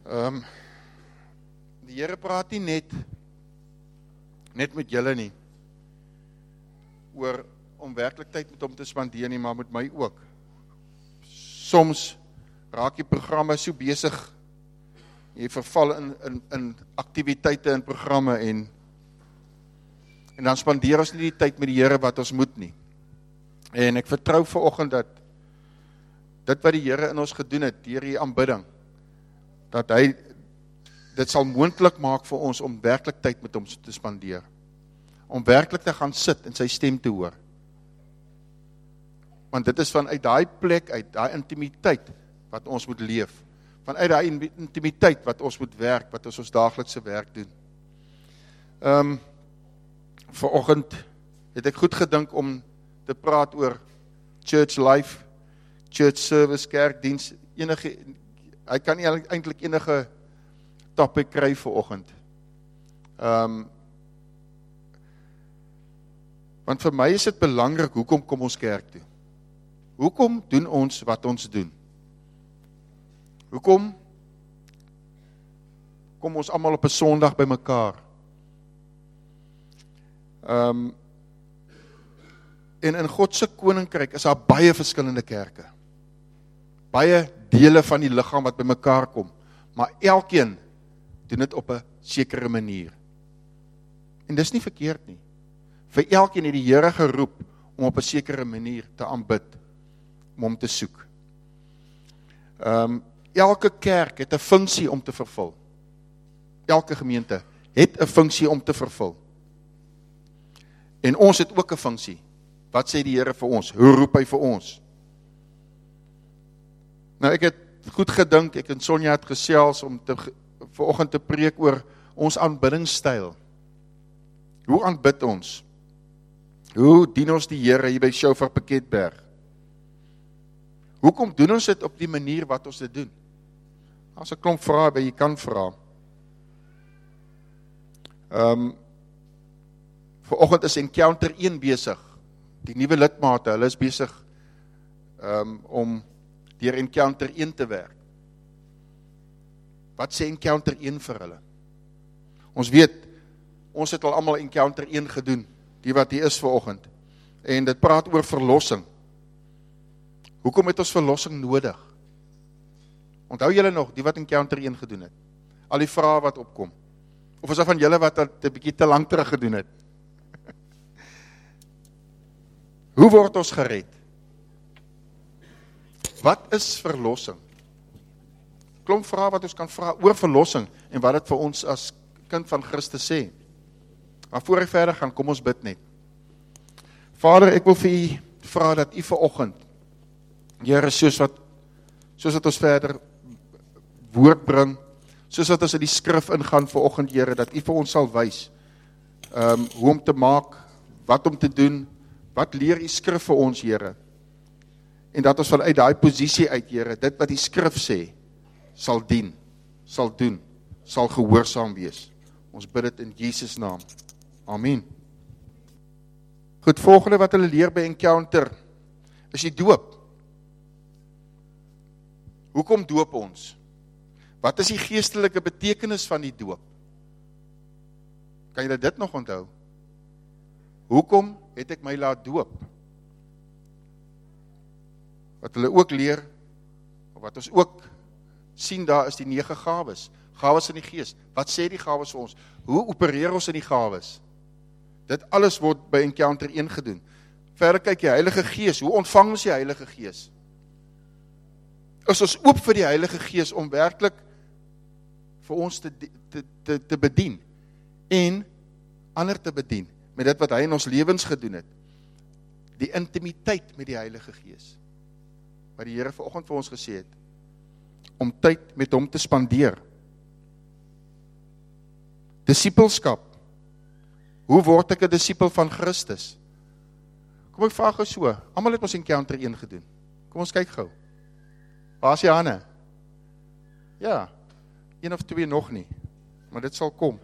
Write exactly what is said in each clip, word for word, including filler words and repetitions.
Um, die Here praat nie net, net met julle nie, oor om werklik tyd met hom te spandeer nie, maar met my ook. Soms raak die programme so besig, jy verval in, in, in activiteite en programme en, en dan spandeer ons nie die tyd met die Here wat ons moet nie. En ek vertrou vanoggend dat dit wat die Here in ons gedoen het, deur die aanbidding, dat hy dit sal moontlik maak vir ons om werklik tyd met hom te spandeer. Om werklik te gaan sit en sy stem te hoor. Want dit is vanuit daai plek, uit daai intimiteit wat ons moet leef. Vanuit daai intimiteit wat ons moet werk, wat ons ons daaglikse werk doen. Um, vanoggend het ek goed gedink om te praat oor church life, church service, kerkdiens, enige, hy kan nie eintlik enige topic kry vanoggend. Um, want vir my is dit belangrik, hoekom kom ons kerk toe? Hoekom doen ons wat ons doen? Hoekom kom ons almal op 'n Sondag by mekaar? Um, en in God se koninkryk is daar baie verskillende kerke. Baie dele van die liggaam wat by mekaar kom, maar elkeen doen dit op 'n sekere manier. En dis nie verkeerd nie. Vir elkeen het die Here geroep om op 'n sekere manier te aanbid, om hom te soek. Um, elke kerk het 'n funksie om te vervul. Elke gemeente het 'n funksie om te vervul. En ons het ook 'n funksie. Wat sê die Here vir ons? Hoe roep hy vir ons? Nou ek het goed gedink, ek en Sonja het gesels om te, vanoggend te preek oor ons aanbiddingstyl. Hoe aanbid ons? Hoe dien ons die Here hier by Shofar Piketberg? Hoekom doen ons dit op die manier wat ons dit doen? As 'n klomp vrae by jy kan vra. Um, vanoggend is Encounter een besig. Die nuwe lidmate, hulle is besig um, om deur Encounter een te werk. Wat sê Encounter een vir hulle? Ons weet, ons het al almal Encounter een gedoen, die wat hier is vanoggend. En dit praat oor verlossing. Hoekom het ons verlossing nodig? Onthou julle nog, die wat Encounter een gedoen het? Al die vrae wat opkom. Of is daar van julle wat dit 'n bietjie te lank terug gedoen het? Hoe word ons gered? Wat is verlossing? Klomp vrae wat ons kan vra oor verlossing en wat dit vir ons as kind van Christus sê. Maar voor ek verder gaan, kom ons bid net. Vader, ek wil vir u vra dat u vanoggend, Here, soos wat, soos wat ons verder woord bring, soos wat ons in die skrif ingaan vanoggend, Here, dat u vir ons sal wys, um, hoe om te maak, wat om te doen, wat leer u skrif vir ons, Here, en dat ons vanuit daai posisie uit, Here, dit wat die skrif sê, sal dien, sal doen, sal gehoorsaam wees. Ons bid dit in Jesus naam. Amen. Goed, volgende wat hulle leer by Encounter, is die doop. Hoekom doop ons? Wat is die geestelike betekenis van die doop? Kan jy dit nog onthou? Hoekom het ek my laat doop? Wat hulle ook leer, of wat ons ook sien daar is die nege gawes. Gawes in die gees. Wat sê die gawes vir ons? Hoe opereer ons in die gawes? Dit alles word by Encounter een gedoen. Verder kyk jy, Heilige Gees, hoe ontvang ons die Heilige Gees? Is ons oop vir die Heilige Gees om werklik vir ons te, te, te, te bedien en ander te bedien met dit wat hy in ons lewens gedoen het. Die intimiteit met die Heilige Gees. Wat die Here vanoggend vir ons gesê het, om tyd met hom te spandeer. Disipelskap. Hoe word ek 'n disipel van Christus? Kom ek vraag gou so, almal het ons Encounter een gedoen. Kom ons kyk gou. Waar is die hande? Ja, een of twee nog nie, maar dit sal kom.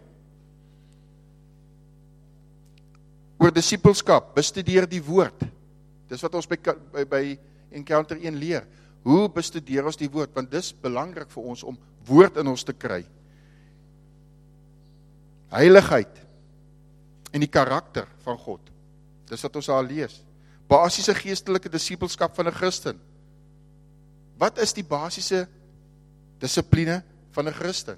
Oor disipelskap, bestudeer die woord. Dis wat ons by, by, by Encounter een leer. Hoe bestudeer ons die woord? Want dis belangrik vir ons om woord in ons te kry. Heiligheid en die karakter van God. Dis wat ons al lees. Basiese geestelike disippelskap van 'n Christen. Wat is die basiese dissipline van 'n Christen?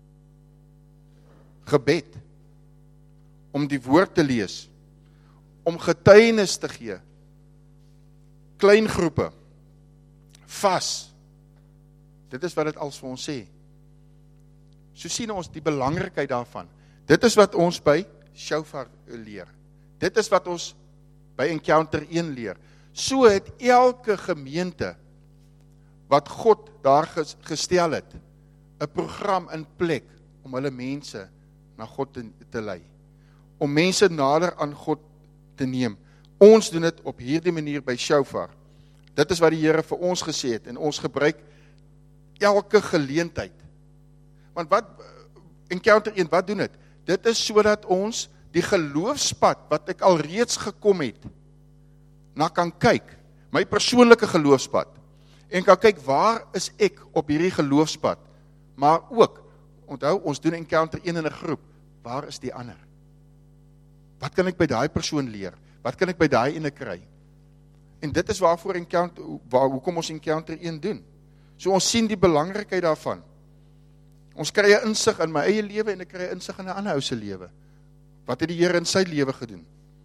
Gebed. Om die woord te lees. Om getuienis te gee. Klein groepe. Vas. Dit is wat dit als vir ons sê. So sien ons die belangrikheid daarvan. Dit is wat ons by Shofar leer. Dit is wat ons by Encounter een leer. So het elke gemeente wat God daar gestel het, 'n program in plek om hulle mense na God te, te lei. Om mense nader aan God te neem. Ons doen dit op hierdie manier by Shofar. Dit is wat die Here vir ons gesê het en ons gebruik elke geleentheid. Want wat Encounter een, wat doen dit? Dit is sodat ons die geloofspad wat ek al reeds gekom het, na kan kyk, my persoonlike geloofspad, en kan kyk waar is ek op hierdie geloofspad, maar ook, onthou, ons doen Encounter een in 'n groep, waar is die ander? Wat kan ek by daai persoon leer? Wat kan ek by daai ene kry? En dit is waarvoor Encounter, waar, hoekom ons Encounter een doen. So ons sien die belangrikheid daarvan. Ons kry 'n insig in my eie lewe en ek kry 'n insig in 'n ander ou se lewe. Wat het die Here in sy lewe gedoen?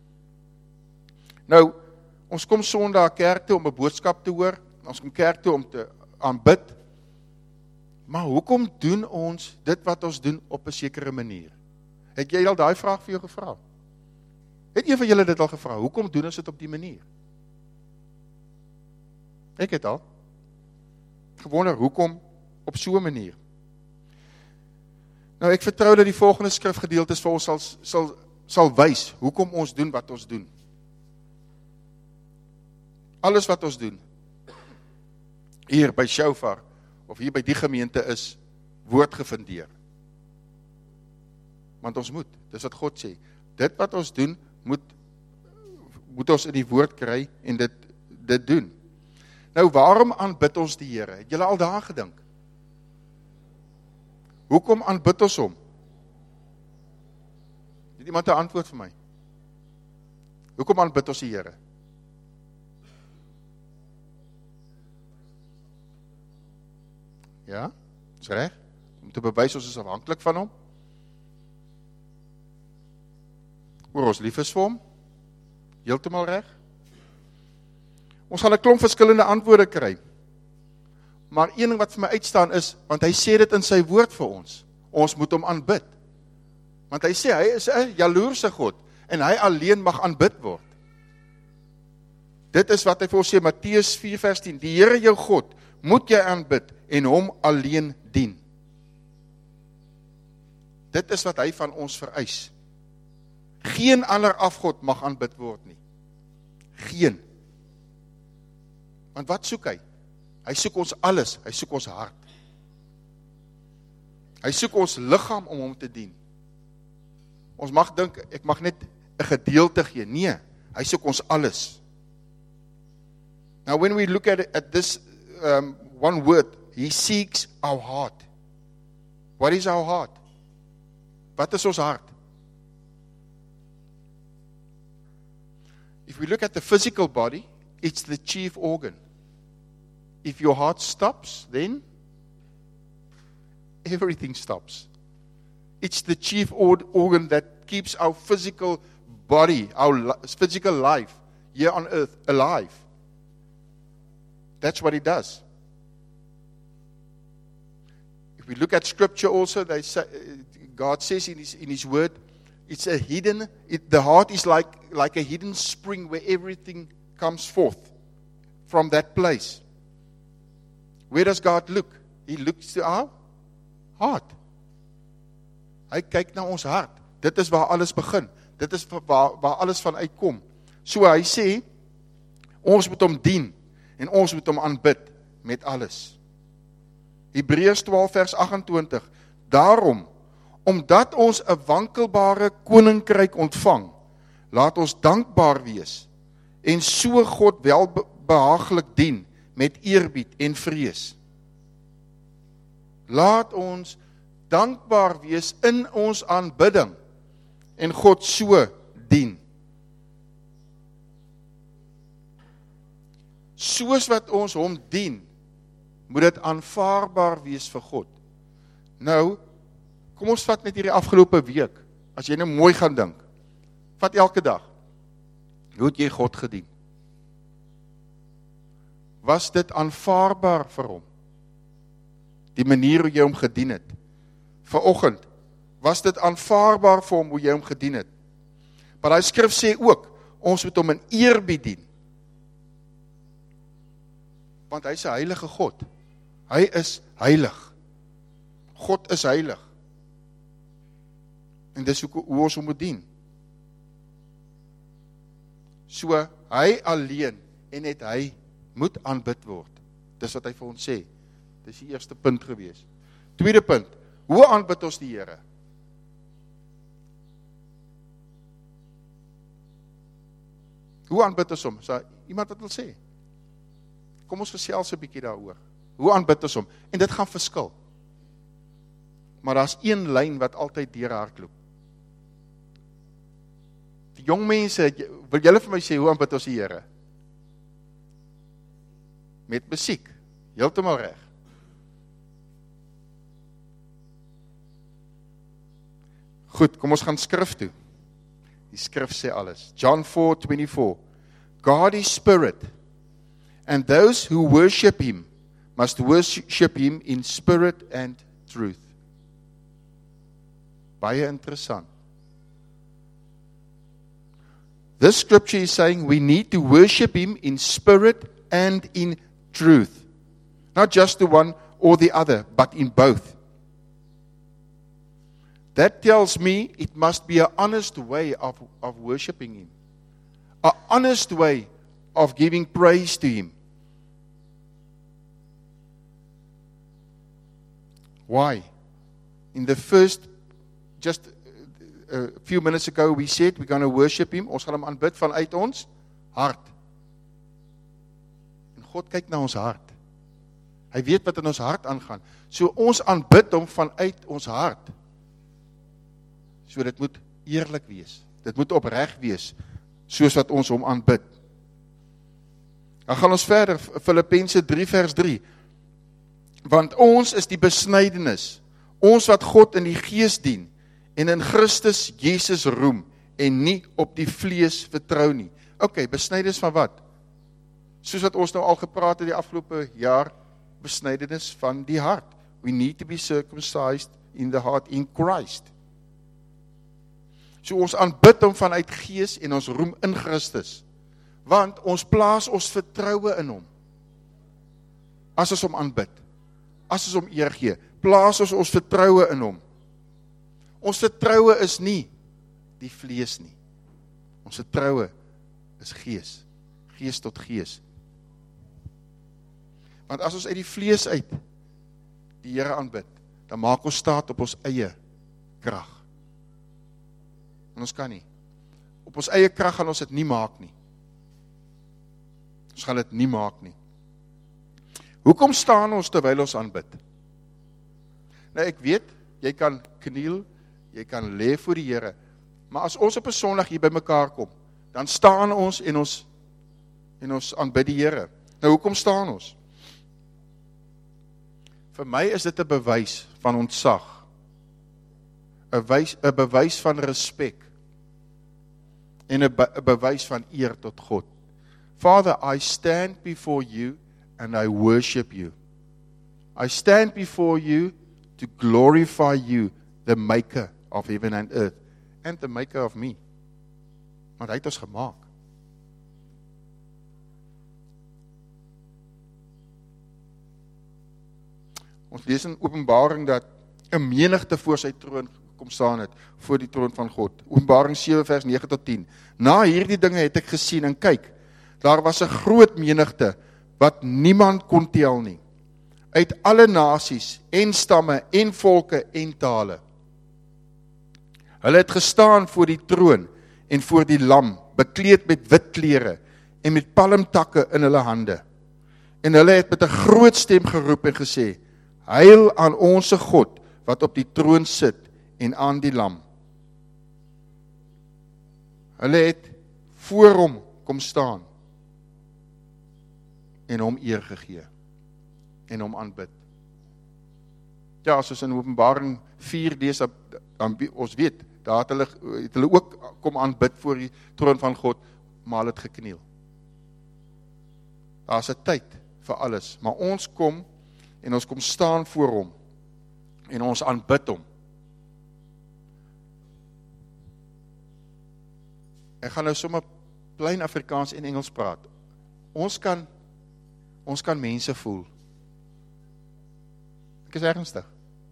Nou, ons kom Sondag kerk toe om 'n boodskap te hoor, ons kom kerk toe om te aanbid, maar hoekom doen ons dit wat ons doen op 'n sekere manier? Het jy al daai vraag vir jou gevra? Het een van julle dit al gevra? Hoekom doen ons dit op die manier? Ek het al. Gewonder, hoekom op so 'n manier? Nou, ek vertrou dat die volgende skrifgedeeltes vir ons sal, sal, sal wys, hoekom ons doen wat ons doen. Alles wat ons doen, hier by Shofar, of hier by die gemeente is, woord gefundeer. Want ons moet, dis wat God sê. Dit wat ons doen, moet, moet ons in die woord kry, en dit, dit doen. Nou, waarom aanbid ons die Here? Het julle al daar gedink? Hoekom aanbid ons hom? Het iemand 'n antwoord vir my? Hoekom aanbid ons die Here? Ja, is reg. Om te bewys ons is afhanklik van hom. Oor ons lief is vir hom. Heeltemal reg. Ons gaan 'n klomp verskillende antwoorde kry. Maar een ding wat vir my uitstaan is, want hy sê dit in sy woord vir ons, ons moet hom aanbid. Want hy sê, hy is 'n jaloerse God, en hy alleen mag aanbid word. Dit is wat hy vir ons sê, Matteus vier vers tien, die Here jou God, moet jy aanbid, en hom alleen dien. Dit is wat hy van ons vereis. Geen ander afgod mag aanbid word nie. Geen. Want wat soek hy? Hy soek ons alles, hy soek ons hart. Hy soek ons liggaam om hom te dien. Ons mag dink, ek mag net 'n gedeelte gee. Nee, hy soek ons alles. Now when we look at, it, at this um, one word, he seeks our heart. What is our heart? Wat is ons hart? If we look at the physical body, it's the chief organ. If your heart stops, then everything stops. It's the chief organ that keeps our physical body, our physical life here on earth alive. That's what it does. If we look at scripture also, they say, God says in his, in his word, it's a hidden, it, the heart is like, like a hidden spring where everything comes forth from that place. Where does God look? He looks to our heart. Hy kyk na ons hart. Dit is waar alles begin. Dit is waar, waar alles van uitkom. So hy sê, ons moet hom dien, en ons moet hom aanbid met alles. Hebreërs twaalf vers agt en twintig, daarom, omdat ons 'n wankelbare koninkryk ontvang, laat ons dankbaar wees, en so God welbehaaglik dien, met eerbied en vrees. Laat ons dankbaar wees in ons aanbidding en God so dien. Soos wat ons hom dien, moet dit aanvaarbaar wees vir God. Nou, kom ons vat net hierdie afgelope week, as jy nou mooi gaan dink, vat elke dag, hoe het jy God gedien? Was dit aanvaarbaar vir hom? Die manier hoe jy hom gedien het? Vanoggend, was dit aanvaarbaar vir hom hoe jy hom gedien het? Maar die skrif sê ook, ons moet hom in eerbied dien. Want hy is 'n heilige God. Hy is heilig. God is heilig. En dis hoe, hoe ons hom moet dien. So, hy alleen en net hy moet aanbid word. Dis wat hy vir ons sê. Dis die eerste punt gewees. Tweede punt, hoe aanbid ons die Here? Hoe aanbid ons hom? So, iemand wat wil sê? Kom ons gesels 'n bietjie daaroor. Hoe aanbid ons hom? En dit gaan verskil. Maar daar's een lyn wat altyd deur hardloop. Die jong mense, wil julle vir my sê, hoe aanbid ons die Here? Met musiek. Heeltemal reg. Goed, kom ons gaan skrif toe. Die skrif sê alles. John four twenty-four. God is spirit, and those who worship him must worship him in spirit and truth. Baie interessant. This scripture is saying we need to worship him in spirit and in truth. Not just the one or the other, but in both. That tells me it must be an honest way of, of worshiping him. An honest way of giving praise to him. Why? In the first, just a few minutes ago, we said we're going to worship him. Ons gaan hom aanbid vanuit ons hart. En God kyk na ons hart. Hy weet wat in ons hart aangaan. So ons aanbid hom vanuit ons hart. So dit moet eerlik wees. Dit moet opreg wees, soos wat ons hom aanbid. Dan gaan ons verder, Filippense drie vers drie. Want ons is die besnydenis, ons wat God in die gees dien, en in Christus Jesus roem, en nie op die vlees vertrou nie. Ok, besnydenis van wat? Soos wat ons nou al gepraat het die afgelope jaar, besnydenis van die hart. We need to be circumcised in the heart in Christ. So ons aanbid hom vanuit gees en ons roem in Christus. Want ons plaas ons vertroue in hom. As ons hom aanbid, as ons hom eer gee, plaas ons ons vertroue in hom. Ons vertroue is nie die vlees nie. Ons vertroue is gees. Gees tot gees. Want as ons uit die vlees uit die Here aanbid, dan maak ons staat op ons eie krag. En ons kan nie. Op ons eie krag gaan ons dit nie maak nie. Ons gaan dit nie maak nie. Hoekom staan ons terwyl ons aanbid? Nou ek weet, jy kan kniel, jy kan lê voor die Here, maar as ons op 'n Sondag hier by mekaar kom, dan staan ons en ons en ons aanbid die Here. Nou hoekom staan ons? Vir my is dit 'n bewys van ontzag. 'n wys 'n bewys van respek en 'n be, bewys van eer tot God. Father, I stand before you and I worship you. I stand before you to glorify you, the maker of heaven and earth, and the maker of me. Want hy het ons gemaak. Ons lees in Openbaring dat 'n menigte voor sy troon kom staan het, voor die troon van God. Openbaring sewe vers nege tot tien. Na hierdie dinge het ek gesien en kyk, daar was 'n groot menigte wat niemand kon tel nie. Uit alle nasies en stamme en volke en tale. Hulle het gestaan voor die troon en voor die lam, bekleed met wit klere en met palmtakke in hulle hande. En hulle het met 'n groot stem geroep en gesê, Heil aan onse God, wat op die troon sit, en aan die lam. Hulle het voor hom kom staan, en hom eer gegee, en hom aanbid. Ja, as ons in Openbaring vier lees, dan ons weet, daar het hulle, het hulle ook kom aanbid voor die troon van God, maar hulle het gekniel. Daar is 'n tyd vir alles, maar ons kom, en ons kom staan voor hom, en ons aanbid hom. Ek gaan nou sommer plain Afrikaans en Engels praat. Ons kan, ons kan mense voel. Ek is ernstig.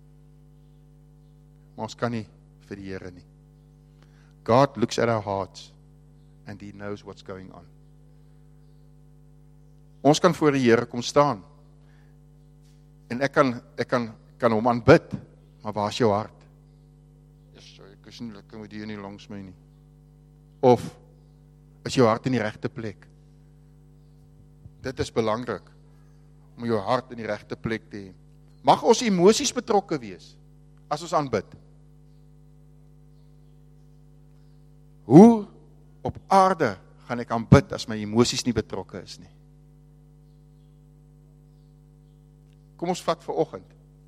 Maar ons kan nie vir die Here nie. God looks at our hearts, and he knows what's going on. Ons kan voor die Here kom staan, en ek kan, ek kan, kan hom aanbid, maar waar is jou hart? Yes, ek is nie lekker met die nie langs my nie. Of, is jou hart in die regte plek? Dit is belangrik, om jou hart in die regte plek te hê. Mag ons emosies betrokke wees, as ons aanbid? Hoe op aarde gaan ek aanbid, as my emosies nie betrokke is nie? Kom ons vat vir oggend.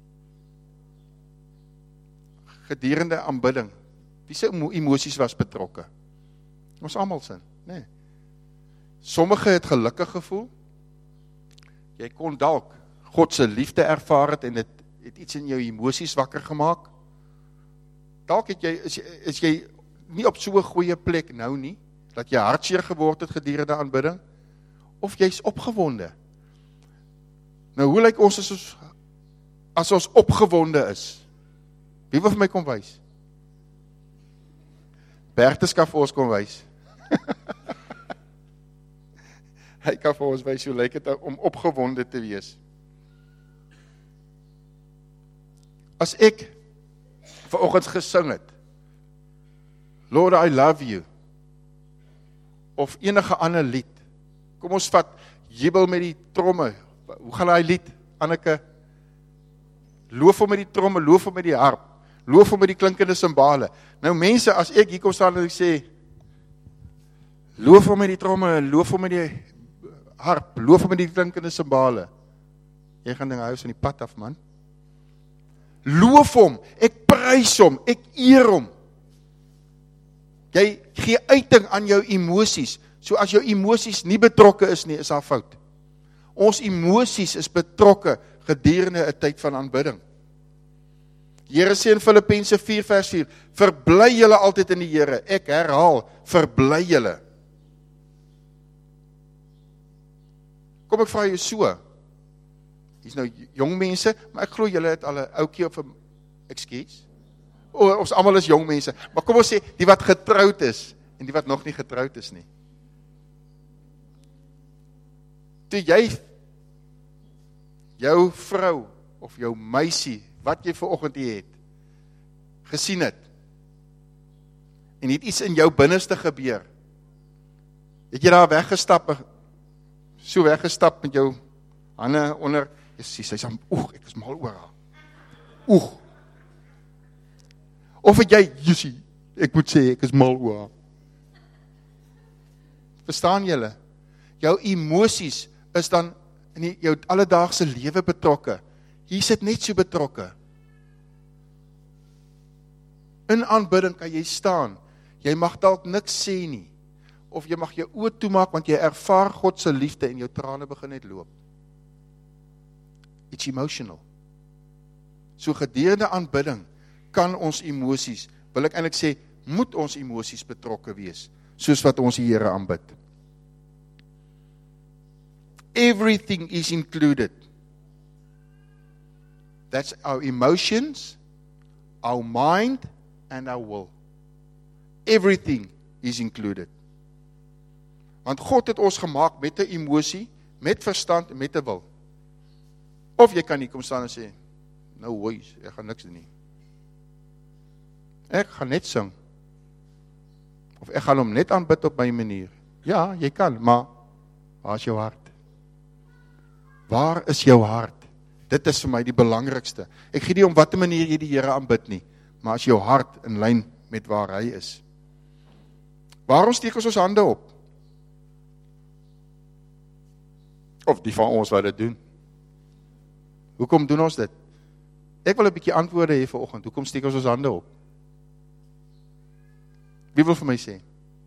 Gedurende aanbidding, wie se emosies was betrokke? Ons almal sin, nee. Sommige het gelukkig gevoel. Jy kon dalk God se liefde ervaar het, en het, het iets in jou emosies wakker gemaak. Dalk het jy, is, is jy nie op so 'n goeie plek nou nie, dat jy hartseer geword het gedurende aanbidding, of jy's opgewonde. Nou, hoe lyk ons as ons, as ons opgewonde is? Wie wil vir my kom wys? Bertus kan vir ons kom wys. Hy kan vir ons wys hoe lyk dit om opgewonde te wees. As ek vanoggend gesing het, Lord, I love you, of enige ander lied, kom ons vat, jubel met die tromme, hoe gaan hy lied, Anneke? Loof hom met die tromme, loof hom met die harp, loof hom met die klinkende simbale. Nou mense, as ek hier kom staan en ek sê, loof hom met die tromme, loof hom met die harp, loof hom met die klinkende simbale, jy gaan dinge huis in die pad af, man. Loof hom, ek prys hom, ek eer hom. Jy gee uiting aan jou emosies, so as jou emosies nie betrokke is nie, is daar fout. Ons emosies is betrokke gedurende 'n tyd van aanbidding. Die Here sê in Filippense vier vers vier, verbly julle altyd in die Here. Ek herhaal, verbly julle. Kom ek vra jou so, hier's nou jong mense, maar ek glo julle het al 'n ouetjie of 'n excuse. O, ons almal is jong mense, maar kom ons sê, die wat getroud is, en die wat nog nie getroud is nie. Toe jy, jou vrou, of jou meisie, wat jy vanoggend hier het, gesien het, en het iets in jou binneste gebeur, het jy daar weggestap, so weggestap met jou hande onder, jy sê, sy sê, oeg, ek is mal oor haar, oeg, of het jy, Jussie, ek moet sê, ek is mal oor haar. Verstaan julle? Jou emosies is dan in die, jou alledaagse lewe betrokke. Hier sit net so betrokke. In aanbidding kan jy staan. Jy mag dalk niks sê nie. Of jy mag jou oë toemaak, want jy ervaar God se liefde en jou trane begin net loop. It's emotional. So gedurende aanbidding kan ons emosies, wil ek eintlik sê, moet ons emosies betrokke wees, soos wat ons die Here aanbid. Everything is included. That's our emotions, our mind, and our will. Everything is included. Want God het ons gemaak met 'n emosie, met verstand en met 'n wil. Of jy kan nie kom staan en sê, nou hoes, ek gaan niks doen nie. Ek gaan net sing. Of ek gaan hom net aanbid op my manier. Ja, jy kan, maar waar is jou hart? Waar is jou hart? Dit is vir my die belangrikste. Ek gee nie om watter manier jy die Here aanbid nie, maar as jou hart in lyn met waar hy is. Waarom steek ons ons hande op? Of die van ons wat dit doen. Hoekom doen ons dit? Ek wil 'n bietjie antwoorde hê vanoggend. Hoekom steek ons ons hande op? Wie wil vir my sê?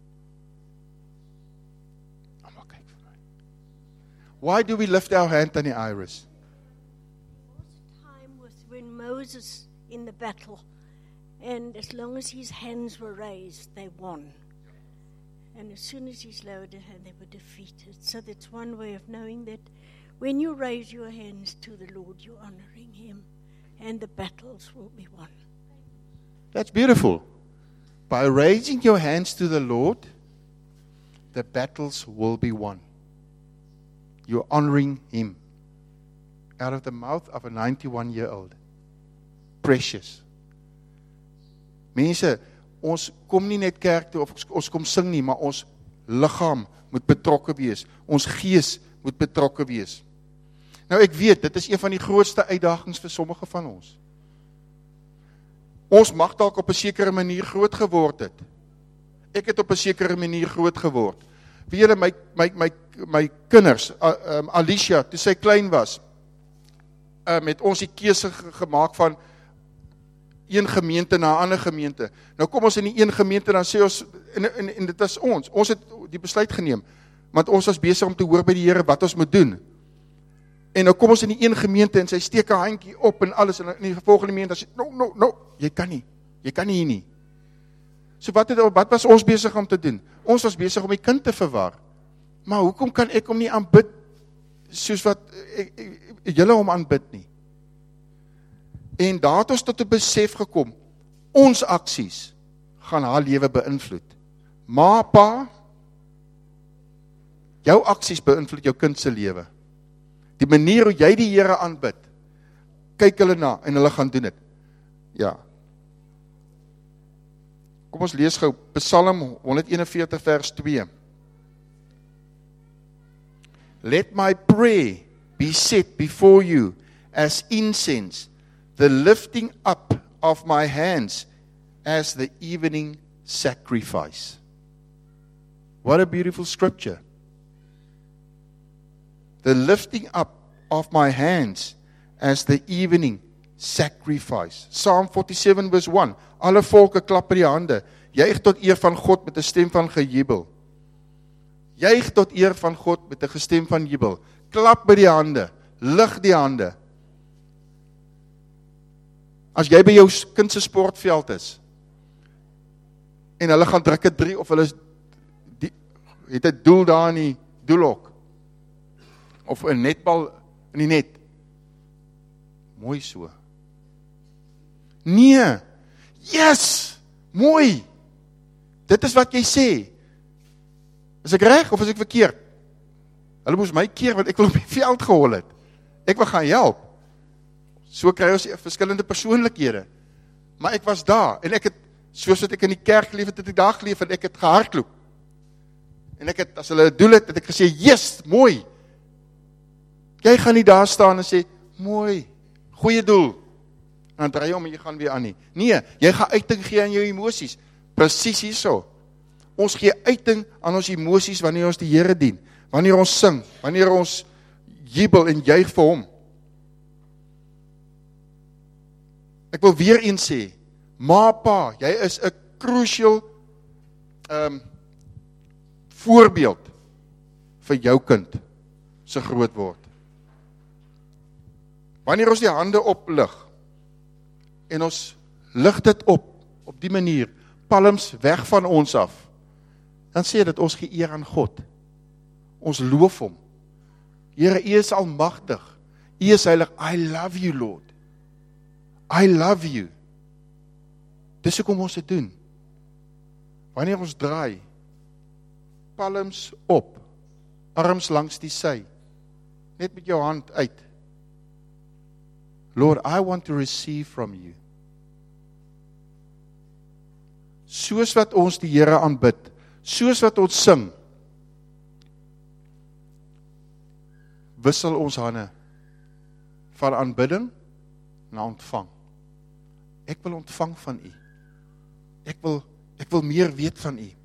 Almal kyk vir my. Why do we lift our hand, Tannie Iris? Time was when Moses in the battle, and as long as his hands were raised, they won. And as soon as he's lowered his hand, they were defeated. So that's one way of knowing that when you raise your hands to the Lord, you're honoring him, and the battles will be won. That's beautiful. By raising your hands to the Lord, the battles will be won. You're honoring him. Out of the mouth of a ninety-one-year-old. Precious. Mense, ons kom nie net kerk toe, of ons kom sing nie, maar ons liggaam moet betrokke wees. Ons gees moet betrokke wees. Nou ek weet, dit is een van die grootste uitdagings vir sommige van ons. Ons mag dalk op 'n sekere manier groot geword het. Ek het op 'n sekere manier groot geword. Weet julle, my, my, my, my kinders, uh, um, Alicia, toe sy klein was, um, het ons die keuse gemaak van een gemeente na 'n ander gemeente. Nou kom ons in die een gemeente, dan sê ons, en, en, en dit is ons, ons het die besluit geneem, want ons was besig om te hoor by die Here wat ons moet doen. En nou kom ons in die een gemeente, en sy steek haar handjie op en alles, en in die volgende gemeente, dan sê, no, no, no, jy kan nie, jy kan nie hier nie. So wat, het, wat was ons besig om te doen? Ons was besig om die kind te verwar. Maar hoekom kan ek hom nie aanbid, soos wat ek, ek, ek, julle hom aanbid nie? En daar het ons tot 'n besef gekom, ons aksies gaan haar lewe beïnvloed. Ma, pa, jou aksies beïnvloed jou kind se lewe. Die manier hoe jy die Here aanbid, kyk hulle na en hulle gaan doen dit. Ja. Kom ons lees gou Psalm honderdeenenveertig vers twee. Let my prayer be set before you as incense, the lifting up of my hands as the evening sacrifice. What a beautiful scripture. The lifting up of my hands as the evening sacrifice. Psalm forty-seven verse one. Alle volke klap by die hande. Juig tot eer van God met 'n stem van gejubel. Juig tot eer van God met 'n gestem van jubel. Klap by die hande. Lig die hande. As jy by jou kind se sportveld is, en hulle gaan druk 'n drie, of hulle die, het 'n doel daar in die doelhok, of 'n netbal in die net. Mooi so. Nee. Yes! Mooi. Dit is wat jy sê. Is ek reg of is ek verkeerd? Hulle moes my keer, want ek wil op die veld gehol het. Ek wil gaan help. So kry ons verskillende persoonlikhede. Maar ek was daar, en ek het, soos wat ek in die kerk geleef het, het ek daar geleef, en ek het gehardloop. En ek het, as hulle 'n doel het, het ek gesê, yes, mooi. Jy gaan nie daar staan en sê, mooi, goeie doel. En dan draai jy om en jy gaan weer aan nie. Nee, jy gaan uiting gee aan jou emosies. Presies hierso. Ons gee uiting aan ons emosies wanneer ons die Here dien. Wanneer ons sing, wanneer ons jubel en juig vir hom. Ek wil weer eens sê, ma, pa, jy is 'n crucial um, voorbeeld vir jou kind se groot word. Wanneer ons die hande oplig, en ons lig dit op, op die manier, palms weg van ons af, dan sê dit ons gee eer aan God. Ons loof hom. Here, U is almagtig. U is heilig. I love you, Lord. I love you. Dis hoekom ons dit doen. Wanneer ons draai, palms op, arms langs die sy, net met jou hand uit. Lord, I want to receive from you. Soos wat ons die Here aanbid, soos wat ons sing, wissel ons hande van aanbidding na ontvang. Ek wil ontvang van U. Ek wil, ek wil meer weet van U.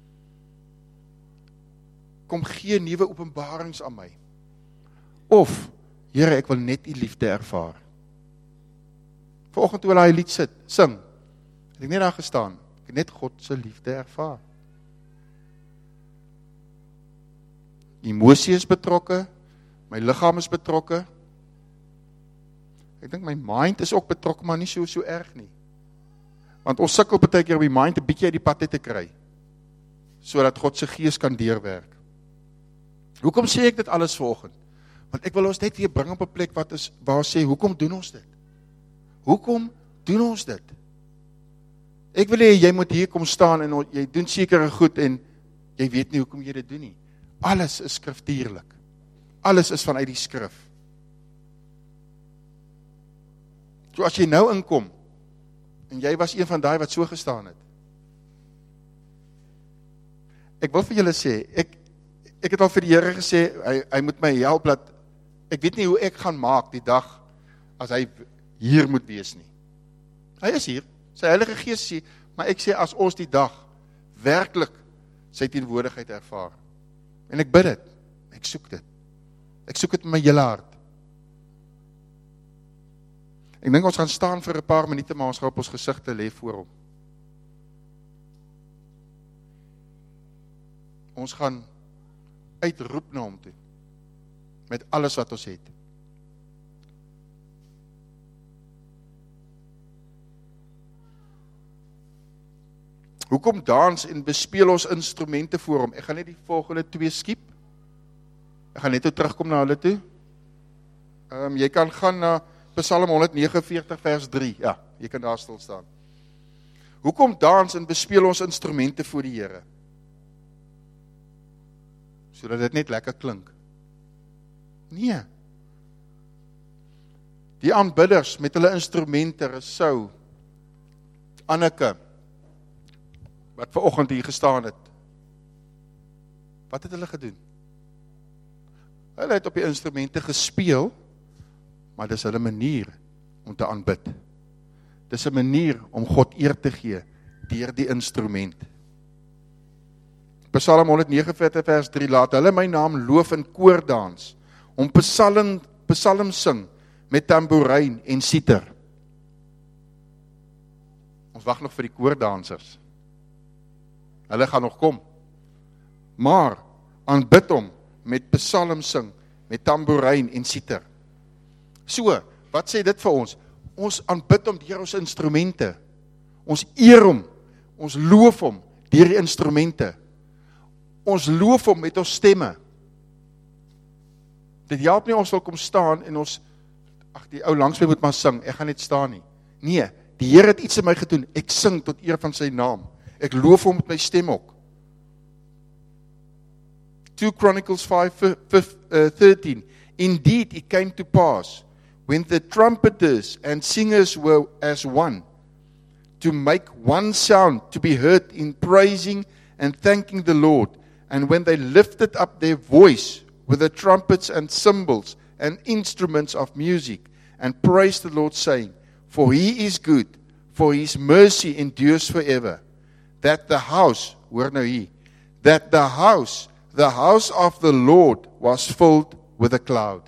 Kom gee nuwe openbarings aan my. Of, Here, ek wil net U liefde ervaar. Vanoggend toe hulle hy lied sit, sing, het ek net daar gestaan, ek het net God se liefde ervaar. Emosie is betrokke, my liggaam is betrokke, ek dink my mind is ook betrokke, maar nie so, so erg nie. Want ons sukkel baie keer om die mind 'n bietjie uit die pad te kry, sodat God se gees kan deurwerk. Hoekom sê ek dit alles vanoggend? Want ek wil ons net weer bring op 'n plek wat is, waar sê, hoekom doen ons dit? Hoekom doen ons dit? Ek wil hê jy moet hier kom staan en jy doen sekere goed en jy weet nie hoekom jy dit doen nie. Alles is skriftuurlik. Alles is vanuit die skrif. So as jy nou inkom, en jy was een van daai wat so gestaan het, ek wil vir julle sê, ek, ek het al vir die Here gesê, hy, hy moet my help, dat ek weet nie hoe ek gaan maak die dag, as hy hier moet wees nie. Hy is hier, sy Heilige Gees is hier, maar ek sê, as ons die dag, werklik, sy teenwoordigheid ervaar, en ek bid dit, ek soek dit, ek soek dit met my hele hart. Ek dink ons gaan staan vir 'n paar minute, maar ons gaan op ons gesigte lê voor hom. Ons gaan uitroep na hom toe, met alles wat ons het. Hoekom dans en bespeel ons instrumente voor hom? Ek gaan net die volgende twee skiep. Ek gaan net nou terugkom na hulle toe. Um, jy kan gaan na Psalm honderd negenenveertig vers drie. Ja, jy kan daar stil staan. Hoekom dans en bespeel ons instrumente voor die Here? Sodat dit net lekker klink. Nee. Die aanbidders met hulle instrumente, Rousseau, Anneke, wat vanoggend hier gestaan het. Wat het hulle gedoen? Hulle het op die instrumente gespeel, maar dis hulle manier om te aanbid. Dis 'n manier om God eer te gee deur die instrument. Psalm honderd negenenveertig vers drie, laat hulle my naam loof in koordans, om psalm, psalm sing met tamboerijn en siter. Ons wag nog vir die koordansers. Hulle gaan nog kom. Maar aanbid hom met psalm sing, met tamboerijn en siter. So, wat sê dit vir ons? Ons aanbid hom deur ons instrumente. Ons eer hom, ons loof hom deur die instrumente. Ons loof hom met ons stemme. Dit help nie ons wil kom staan en ons, ag die ou langs my moet maar sing, ek gaan net staan nie. Nee, die Here het iets in my gedoen, ek sing tot eer van sy naam. Ek loof hom met my stem ook. two Chronicles five thirteen. Indeed, it came to pass, when the trumpeters and singers were as one, to make one sound to be heard in praising and thanking the Lord, and when they lifted up their voice with the trumpets and cymbals and instruments of music, and praised the Lord, saying, for he is good, for his mercy endures forever. That the house, hoor nou hier, that the house, the house of the Lord was filled with a cloud.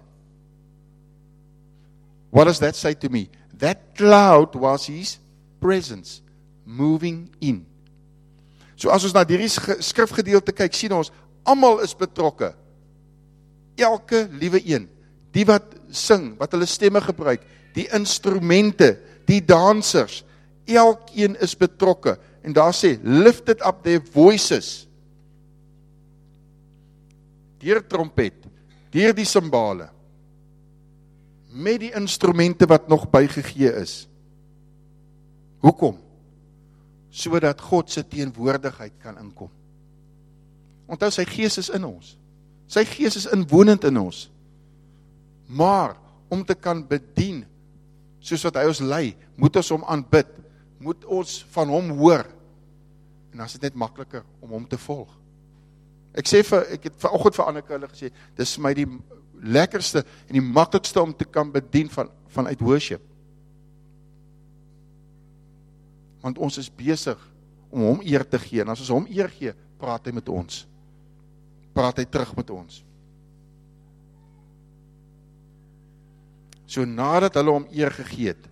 What does that say to me? That cloud was his presence, moving in. So as ons na hierdie skrifgedeelte kyk, sien ons, almal is betrokke. Elke liewe een, die wat sing, wat hulle stemme gebruik, die instrumente, die dansers, elkeen is betrokke. En daar sê, lift it up their voices. Deur trompet, deur die simbale, met die instrumente wat nog bygegee is. Hoekom? Sodat God se teenwoordigheid kan inkom. Onthou, sy gees is in ons. Sy gees is inwonend in ons. Maar, om te kan bedien, soos wat hy ons lei, moet ons hom aanbid, moet ons van hom hoor, en dan is dit net makliker om hom te volg. Ek sê vir, ek het vanoggend vir Anneke hulle gesê, dis my die, lekkerste en die maklikste om te kan bedien van, vanuit worship. Want ons is besig om hom eer te gee, en as ons hom eer gee, praat hy met ons. Praat hy terug met ons. So nadat hulle hom eer gegee het,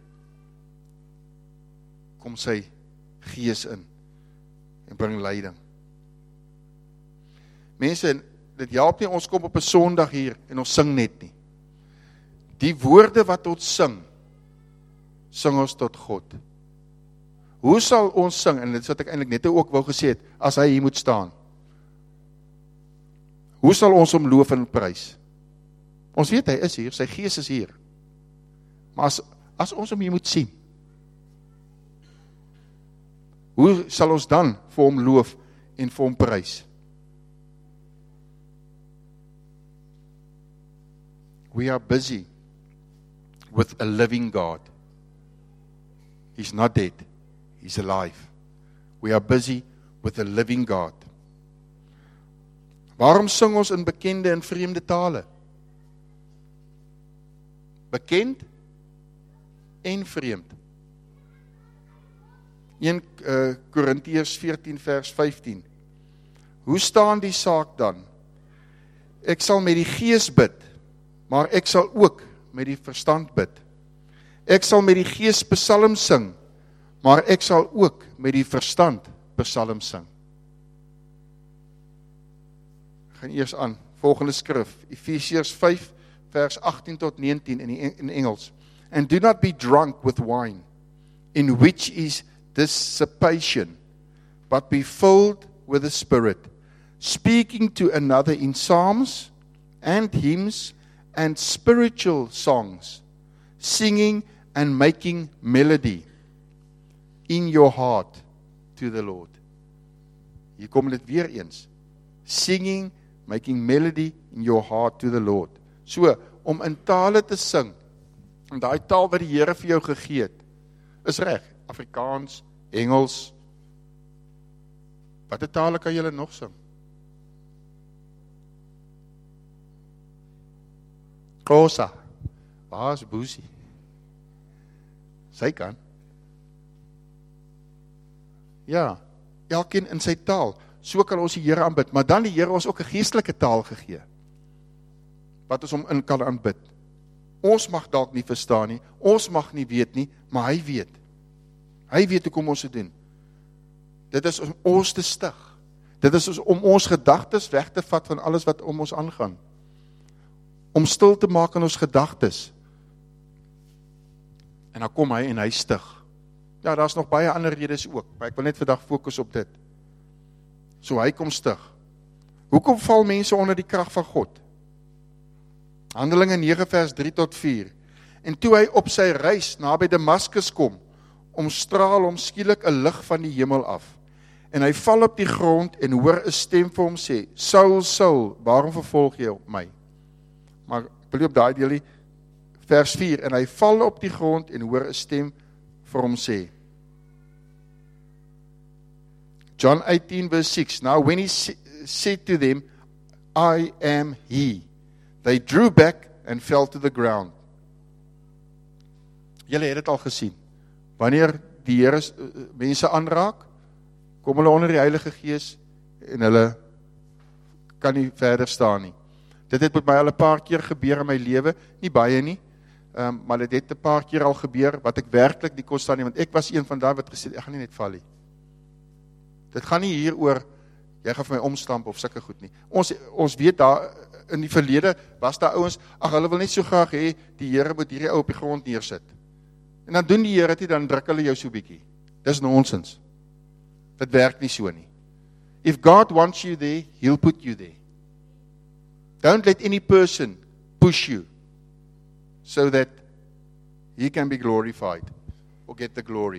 kom sy gees in en bring leiding. Mense, dit help nie, ons kom op 'n Sondag hier en ons sing net nie. Die woorde wat ons sing, sing ons tot God. Hoe sal ons sing, en dit is wat ek eintlik net ook wou gesê het, as hy hier moet staan? Hoe sal ons hom loof en prys? Ons weet hy is hier, sy gees is hier. Maar as, as ons hom hier moet sien, hoe sal ons dan vir hom loof en vir hom prys? We are busy with a living God. He's not dead. He's alive. We are busy with a living God. Waarom sing ons in bekende en vreemde tale? Bekend en vreemd. een uh, Korintiërs veertien vers vyftien. Hoe staan die saak dan? Ek sal met die gees bid, maar ek sal ook met die verstand bid. Ek sal met die gees psalms sing, maar ek sal ook met die verstand psalms sing. Ek gaan eers aan, volgende skrif, Efesiërs vyf vers agttien tot negentien in, die, in Engels. And do not be drunk with wine, in which is dissipation, but be filled with the Spirit, speaking to another in psalms and hymns and spiritual songs, singing and making melody in your heart to the Lord. Hier kom dit weer eens. Singing, making melody in your heart to the Lord. So, om in tale te sing, en daai taal wat die Here vir jou gegee het, is reg, Afrikaans, Engels, watter tale kan julle nog sing? Xhosa, waar is Boesie? Sy kan. Ja, elkeen in sy taal, so kan ons die Here aanbid, maar dan die Here ons ook 'n geestelike taal gegee, wat ons hom in kan aanbid. Ons mag dalk nie verstaan nie, ons mag nie weet nie, maar hy weet. Hy weet hoe kom ons dit doen. Dit is om ons te stig. Dit is om ons gedagtes weg te vat van alles wat om ons aangaan. Om stil te maak in ons gedagtes. En dan kom hy en hy stig. Ja, daar is nog baie ander redes ook, maar ek wil net vandag fokus op dit. So hy kom stig. Hoekom val mense onder die krag van God? Handelinge nege vers drie tot vier. En toe hy op sy reis naby Damaskus kom, omstraal hom skielik 'n lig van die hemel af. En hy val op die grond en hoor 'n stem vir hom sê, Saul, Saul, waarom vervolg jy op my? Maar ek wil nie op daai deelie, vers vier, en hy val op die grond en hoor 'n stem vir hom sê. John eighteen verse six, now when he said to them, I am he, they drew back and fell to the ground. Julle het dit al gesien. Wanneer die Here mense aanraak, kom hulle onder die Heilige Gees en hulle kan nie verder staan nie. Dit het met my al 'n paar keer gebeur in my lewe, nie baie nie, um, maar dit het 'n paar keer al gebeur, wat ek werklik nie kon staan nie, want ek was een van daai wat gesê, ek gaan nie net val nie. Dit gaan nie hier oor, jy gaan vir my omstamp of sulke goed nie. Ons, ons weet daar, in die verlede, was daar ouens, ag hulle wil net so graag hê, die Here moet hierdie ou op die grond neersit. En dan doen die Here dit, dan druk hulle jou so bietjie. Dis nonsens. Dit werk nie so nie. If God wants you there, He'll put you there. Don't let any person push you so that He can be glorified or get the glory.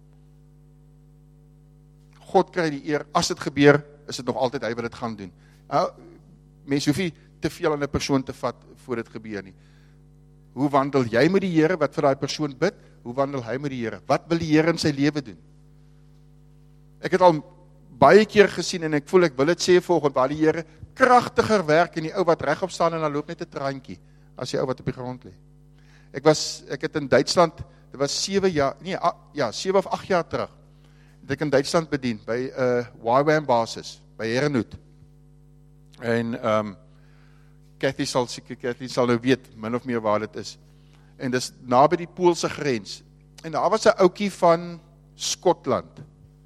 God kry die eer. As dit gebeur, is dit nog altyd hy wat dit gaan doen. Nou, mens hoef nie te veel aan 'n persoon te vat voor dit gebeur nie. Hoe wandel jy met die Here wat vir daai persoon bid? Hoe wandel hy met die Here? Wat wil die Here in sy lewe doen? Ek het al baie keer gesien en ek voel ek wil dit sê volgens waar die Here kragtiger werk en die ou wat regop staan en dan loop net 'n traantjie as die ou wat op die grond lê. Ek was ek het in Duitsland, dit was sewe jaar, nee, a, ja, sewe of agt jaar terug. Het ek in Duitsland bedien by 'n uh, Y WAM basis by Herrnhut. En ehm um, Cathy sal seker Cathy sal nou weet min of meer waar dit is. En dis naby die Poolse grens. En daar was 'n ouetjie van Skotland.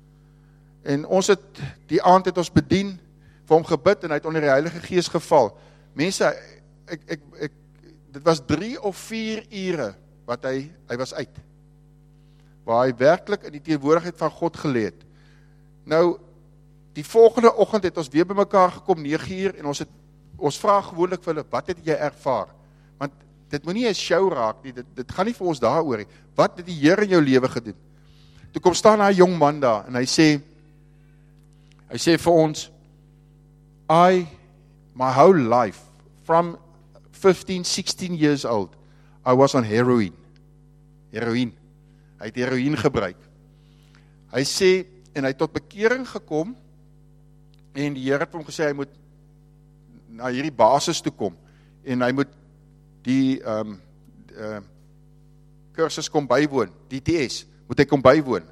En ons het die aand het ons bedien, vir hom gebid en hy het onder die Heilige Gees geval. Mense, ek ek ek dit was drie of vier ure wat hy hy was uit. Waar hy werklik in die teenwoordigheid van God gelê het. Nou die volgende oggend het ons weer bymekaar gekom nege uur en ons het ons vra gewoonlik vir hulle, wat het jy ervaar? Want dit moet nie 'n show raak nie, dit dit gaan nie vir ons daaroor nie. Wat het die Here in jou lewe gedoen? Toe kom staan daai jong man daar en hy sê hy sê vir ons, I my whole life from fifteen, sixteen years old, I was on heroin. Heroin. Hy het heroin gebruik. Hy sê en hy het tot bekering gekom en die Here het hom gesê hy moet na hierdie basis toe kom en hy moet die um, uh, kursus kom bywoon, die D T S, moet hy kom bywoon.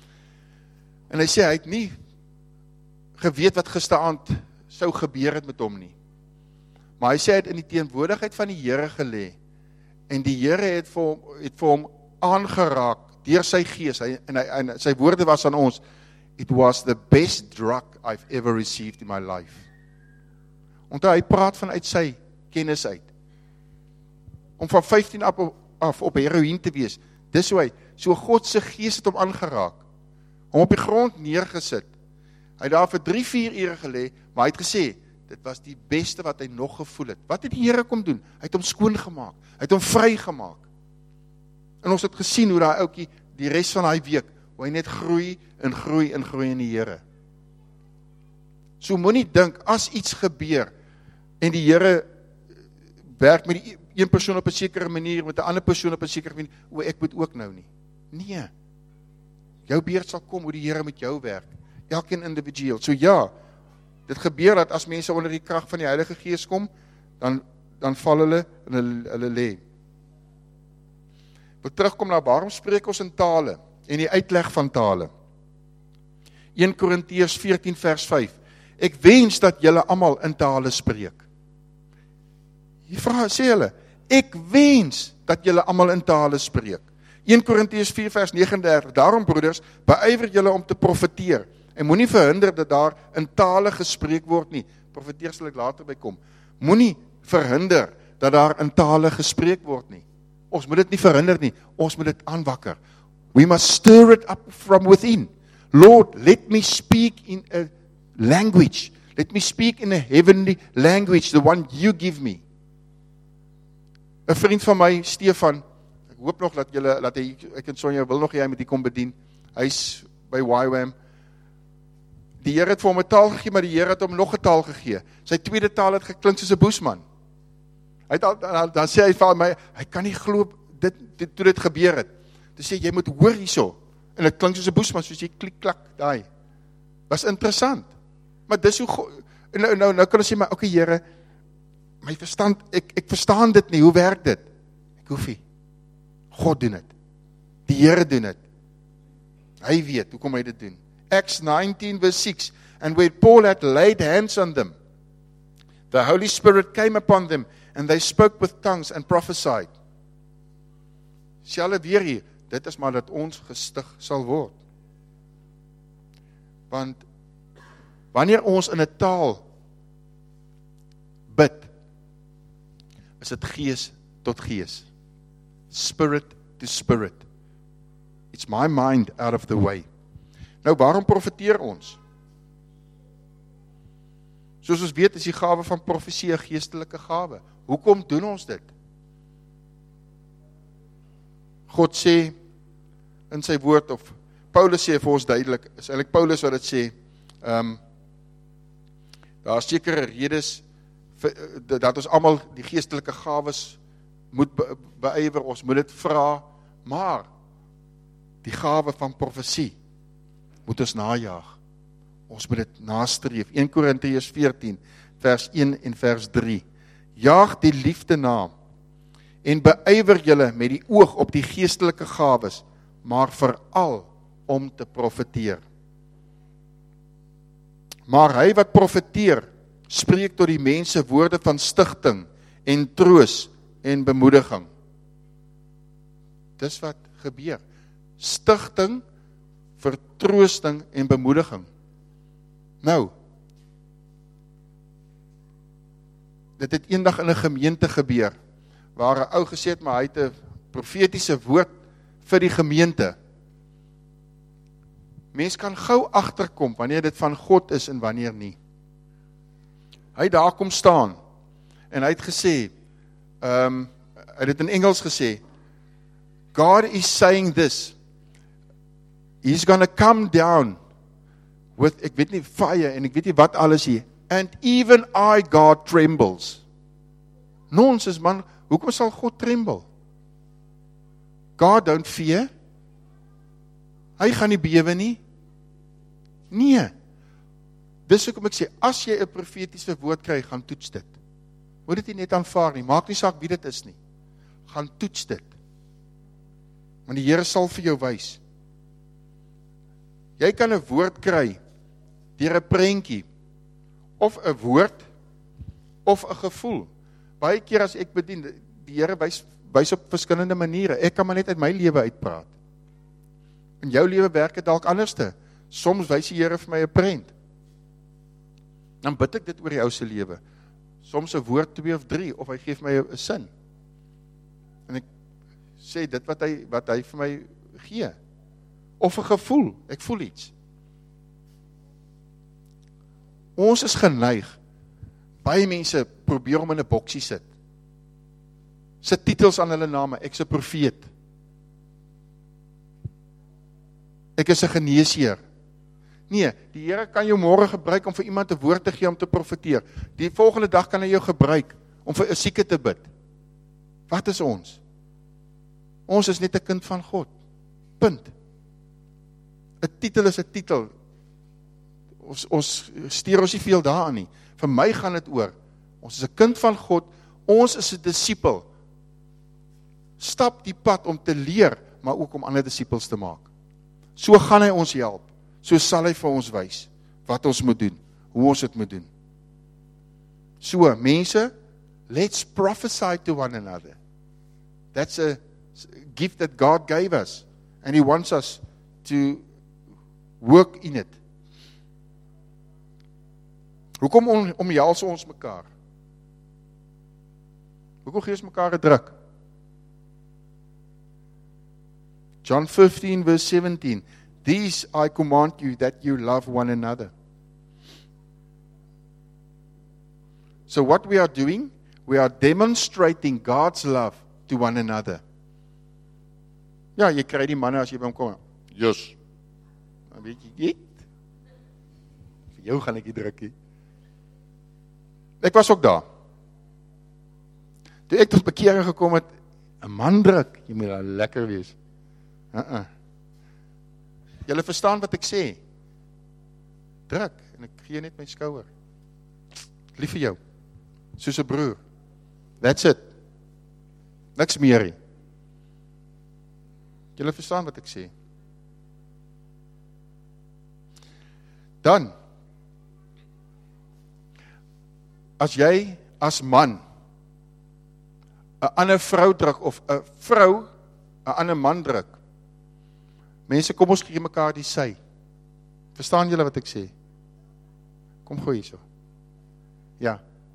En hy sê hy het nie geweet wat gisteraand sou gebeur het met hom nie. Maar hy sê hy het in die teenwoordigheid van die Here gelê en die Here het vir hom het vir hom aangeraak deur sy gees. Hy en hy en sy woorde was aan ons, it was the best drug I've ever received in my life. Onthou hy praat vanuit sy kennis uit. Om van vyftien af op, af op heroïne te wees. Dis hoe hy, so God se gees het hom aangeraak. Hom op die grond neergesit. Hy het daar vir drie, vier ure gelê, maar hy het gesê, dit was die beste wat hy nog gevoel het. Wat het die Here kom doen? Hy het hom skoon gemaak. Hy het hom vry gemaak. En ons het gesien hoe daai ouetjie die res van daai week, hoe hy net groei en groei en groei in die Here. So moenie dink, as iets gebeur, en die Here werk met die een persoon op 'n sekere manier, met 'n ander persoon op 'n sekere manier, o, ek moet ook nou nie. Nee. Jou beurt sal kom hoe die Here met jou werk. Elkeen individueel. So ja, dit gebeur dat as mense onder die krag van die Heilige Gees kom, dan dan val hulle en hulle, hulle lê. Wil terugkom na waarom spreek ons in tale en die uitleg van tale. Eerste Korintiërs veertien vers vyf. Ek wens dat julle almal in tale spreek. Hier vra sê hulle, ek wens dat julle almal in tale spreek. Eerste Korintiërs vier vers nege en dertig. Daarom broeders, beywer julle om te profeteer. En moenie verhinder dat daar in tale gespreek word nie. Profeteer sal ek later by kom. Moenie verhinder dat daar in tale gespreek word nie. Ons moet dit nie verhinder nie. Ons moet dit aanwakker. We must stir it up from within. Lord, let me speak in a language. Let me speak in a heavenly language, the one you give me. 'n Vriend van my, Stefan, ek hoop nog dat julle dat hy ek en Sonja wil nog jy met hom kom bedien. Hy's by Y WAM. Die Here het vir hom 'n taal gegee, maar die Here het hom nog 'n taal gegee. Sy tweede taal het geklink soos 'n boesman. Hy het al, dan, dan sê hy vir my, hy kan nie glo dit, dit toe dit gebeur het. Toe sê jy moet hoor hierso. En dit klink soos 'n boesman, soos jy klik klak daai. Was interessant. Maar dis hoe en nou nou nou kan ons sê maar okay Here, my verstand ek ek verstaan dit nie. Hoe werk dit? Ek hoef nie. God doen dit. Die Here doen dit. Hy weet hoekom hy dit doen. Acts nineteen verse six, and when Paul had laid hands on them, the Holy Spirit came upon them, and they spoke with tongues and prophesied. Sê hulle weer hier, dit is maar dat ons gestig sal word. Want, wanneer ons in 'n taal bid, is dit gees tot gees. Spirit to spirit. It's my mind out of the way. Nou, waarom profeteer ons? Soos ons weet, is die gawe van profesie 'n geestelike gawe. Hoekom doen ons dit? God sê in sy woord, of Paulus sê vir ons duidelik, is eintlik Paulus wat dit sê, um, daar is sekere redes, vir, dat ons almal die geestelike gawes moet be, beywer, ons moet dit vra, maar die gawe van profesie moet ons najaag. Ons moet dit nastreef. Eerste Korintiërs veertien. vers een en vers drie. Jaag die liefde na en beywer julle met die oog op die geestelike gawes, maar veral om te profeteer. Maar hy wat profeteer, spreek tot die mense woorde van stigting en troos en bemoediging. Dis wat gebeur. Stigting, vertroosting en bemoediging. Nou, dit het eendag in 'n gemeente gebeur, waar 'n ou gesê het, maar hy het 'n profetiese woord vir die gemeente. Mens kan gou agterkom wanneer dit van God is en wanneer nie. Hy het daar kom staan en hy het gesê, um, hy het dit in Engels gesê, God is saying this, He's gonna come down with, ek weet nie, fire en ek weet nie wat alles hier, and even I, God, trembles. Nonsens man, hoekom sal God tremble? God don't fear. Hy gaan nie bewe nie. Nee. Dis hoekom ek sê, as jy 'n profetiese woord kry, gaan toets dit. Moet dit nie net aanvaar nie, maak nie saak wie dit is nie. Gaan toets dit. Want die Here sal vir jou wys. Jy kan 'n woord kry deur 'n prentjie, of 'n woord, of 'n gevoel. Baie keer as ek bedien, die Here wys, wys op verskillende maniere. Ek kan maar net uit my lewe uitpraat. In jou lewe werk dit dalk anderste. Soms wys die Here vir my 'n prent. Dan bid ek dit oor die ou se lewe. Soms 'n woord, twee of drie, of hy gee vir my 'n sin. En ek sê dit wat hy, wat hy vir my gee. Of 'n gevoel, ek voel iets. Ons is geneig, baie mense probeer om in 'n boksie sit. Sit titels aan hulle name, ek's 'n profeet. Ek is 'n geneesheer. Nee, die Here kan jou môre gebruik om vir iemand 'n woord te gee om te profeteer. Die volgende dag kan hy jou gebruik om vir 'n sieke te bid. Wat is ons? Ons is net 'n kind van God. Punt. 'n Titel is 'n titel. Ons, ons steur ons nie veel daaraan nie. Vir my gaan dit oor, ons is 'n kind van God, ons is 'n disipel. Stap die pad om te leer, maar ook om ander disipels te maak. So gaan hy ons help. So sal hy vir ons wys wat ons moet doen, hoe ons dit moet doen. So, mense, let's prophesy to one another. That's a gift that God gave us, and He wants us to work in it. Hoekom om, omhels ons mekaar? Hoekom gee ons mekaar 'n druk? John fifteen verse seventeen. These I command you, that you love one another. So what we are doing, we are demonstrating God's love to one another. Ja, jy kry die manne as jy by hom kom. Yes. Dan weet jy dit. Vir jou gaan ek die drukkie. Ek was ook daar. Toe ek tot bekering gekom het, 'n man druk, jy moet daar lekker wees. Uh-uh. Julle verstaan wat ek sê. Druk, en ek gee net my skouer. Lief vir jou. Soos 'n broer. That's it. Niks meer nie. Julle verstaan wat ek sê. Dan, as jy as man 'n ander vrou druk, of 'n vrou 'n ander man druk, mense, kom ons gee mekaar die sy. Verstaan julle wat ek sê? Kom gou hierso. Ja.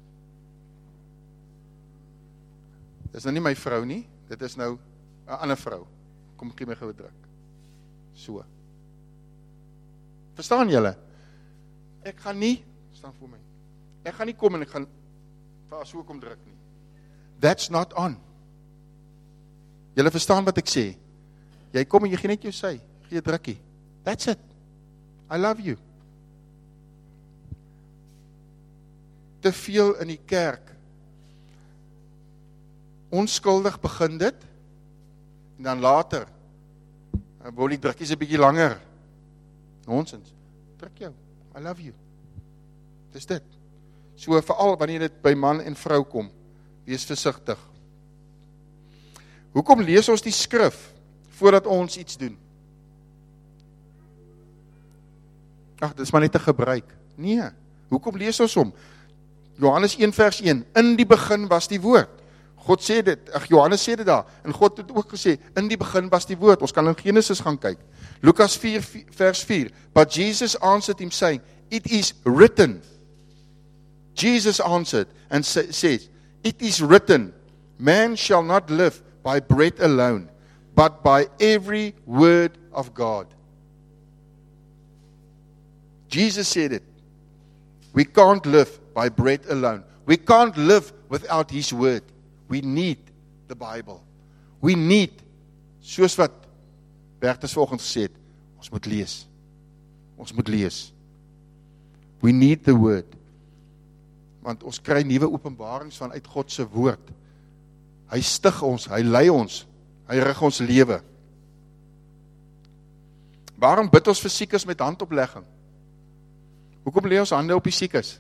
Dit is nou nie my vrou nie, dit is nou 'n ander vrou. Kom gee my gou 'n druk. So. Verstaan julle? Ek gaan nie, staan voor my. Ek gaan nie kom en ek gaan vir haar so kom druk nie. That's not on. Julle verstaan wat ek sê? Jy kom en jy gee net jou sy, gee 'n drukkie. That's it. I love you. Te veel in die kerk. Onskuldig begin dit, en dan later, wil die drukkies 'n bietjie langer. Nonsens. Druk jou. I love you. Dis dit. So veral wanneer dit by man en vrou kom, wees versigtig. Hoekom lees ons die skrif voordat ons iets doen? Ag, dis maar net 'n gebruik. Nee, hoekom lees ons hom? Johannes een vers een, in die begin was die woord. God sê dit, ag Johannes sê dit daar, en God het ook gesê, in die begin was die woord. Ons kan in Genesis gaan kyk. Lukas vier vers vier, but Jesus answered him saying, it is written. Jesus answered and sa- says, it is written, man shall not live by bread alone, but by every word of God. Jesus said it. We can't live by bread alone. We can't live without His word. We need the Bible. We need, soos wat Bertus vanoggend gesê het, ons moet lees. Ons moet lees. We need the word. Want ons kry nuwe openbarings vanuit God se woord. Hy stig ons, hy lei ons, hy rig ons lewe. Waarom bid ons vir siekes met handoplegging? Hoekom lê ons hande op die siekes?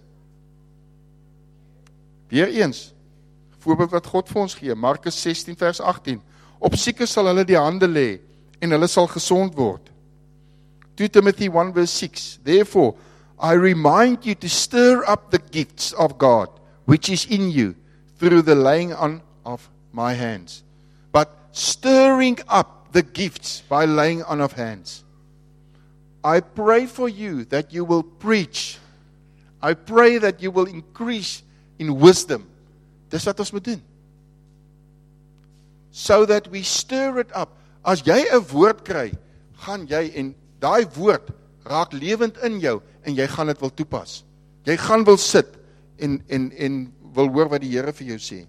Weereens, voorbeeld wat God vir ons gee, Markus sestien vers agttien, op siekes sal hulle die hande lê, en hulle sal gesond word. Second Timothy one verse six, therefore, I remind you to stir up the gifts of God, which is in you, through the laying on of my hands. But stirring up the gifts by laying on of hands. I pray for you that you will preach. I pray that you will increase in wisdom. Dis wat ons moet doen. So that we stir it up. As jy 'n woord kry, gaan jy en daai woord raak lewend in jou en jy gaan dit wil toepas. Jy gaan wil sit en en en wil hoor wat die Here vir jou sê.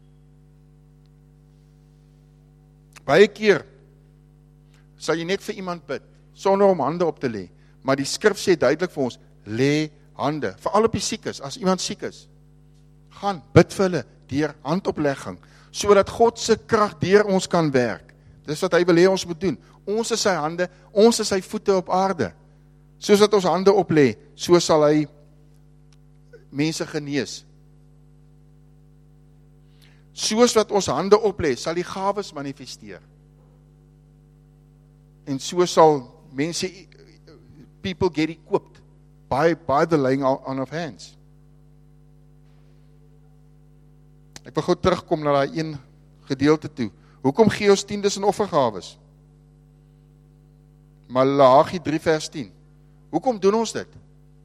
Baie keer sal jy net vir iemand bid sonder om hande op te lê, maar die skrif sê duidelik vir ons, lê hande, veral op die siekes. As iemand siek is, gaan bid vir hulle deur handoplegging, sodat God se krag deur ons kan werk. Dis wat hy wil hê ons moet doen. Ons is sy hande, ons is sy voete op aarde. Soos wat ons hande op lê, so sal hy mense genees. Soos wat ons hande op lê, sal die gawes manifesteer. En so sal mense, people get equipped by, by the laying on of hands. Ek wil gou terugkom na daai een gedeelte toe. Hoekom gee ons tiendes en offergawes? Malagi drie vers tien. Hoekom doen ons dit?